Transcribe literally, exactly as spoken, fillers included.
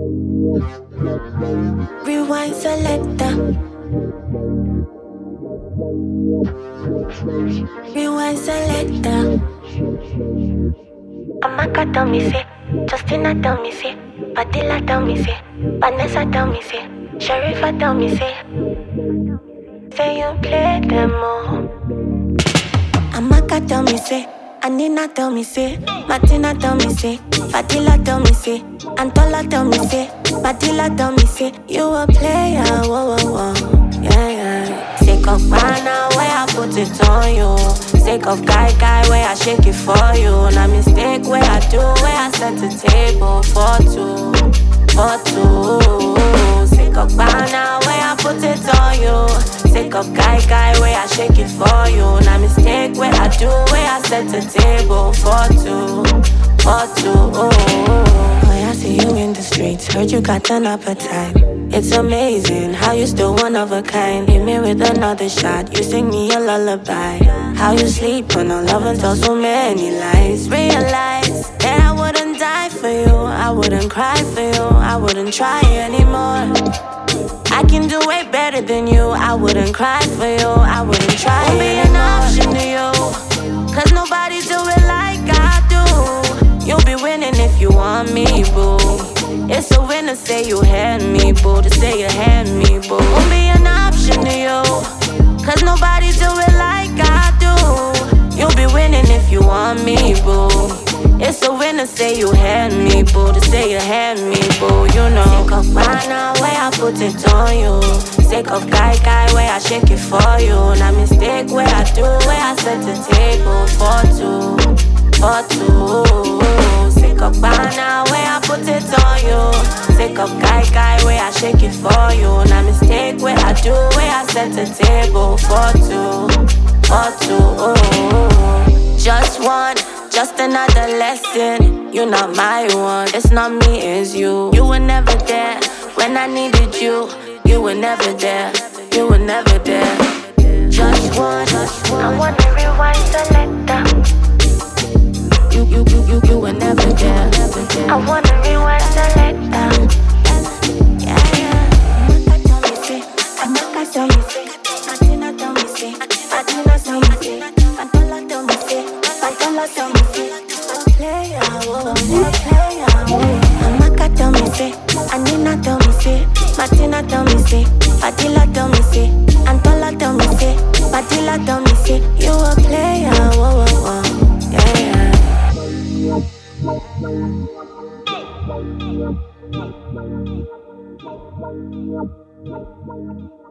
Rewind selector. Rewind selector. Amaka tell me say, Justina tell me say, Padilla tell me say, Vanessa tell me say, Sharifa tell me say, say you play them all. Amaka tell me say, Anina tell me say, Martina tell me say, Padilla tell me say, Antola tell me say, Padilla tell me say, you a player, whoa whoa whoa, yeah yeah. Sick of banana where I put it on you. Sick of guy guy where I shake it for you. Not mistake where I do where I set the table for two, for two. Sick of banana where I put it on you. Sick of guy guy where I shake it for you. Not mistake where I do where I set the table for two, for two. Oh, I see you in the streets. Heard you got an appetite. It's amazing how you still one of a kind. Hit me with another shot. You sing me a lullaby. How you sleep when I love and tell so many lies. Realize that I wouldn't die for you. I wouldn't cry for you. I wouldn't try anymore. I can do way better than you. I wouldn't cry for you. I wouldn't try Won't be an option to you. Cause nobody do it like I do. You'll be winning if you want me, boo. It's a win to say you had me, boo. To say you had me, boo. Won't be an option to you. Cause nobody do it like I do. You'll be winning if you want me, boo. It's a win to say you had me, boo. To say you had me, boo. You know. Sick of banana where I put it on you. Sick of guy guy where I shake it for you. Not mistake where I do where I set the table for two, for two. Sick of banana where I put it on you. Sick of guy guy where I shake it for you. Not mistake where I do where I set the table for two, for two. Just one, just another lesson. You're not my one, it's not me, it's you. You were never there when I needed you. You were never there, you were never there. Just one, just one. I wanna rewind selector. You, you, you, you, you were never there, never there. I wanna rewind selector. Yeah, yeah. Amaka tell me say, Amaka tell me say, Martina tell me say, Martina tell me say, Antola tell me say, Antola tell me say, player, whoa, player, whoa. Amaka tell me say, Anina tell me say, Martina tell me say, Padilla tell me say, Antola tell me say, Padilla tell me say, you a player, whoa, whoa, whoa, yeah, yeah. Thank you.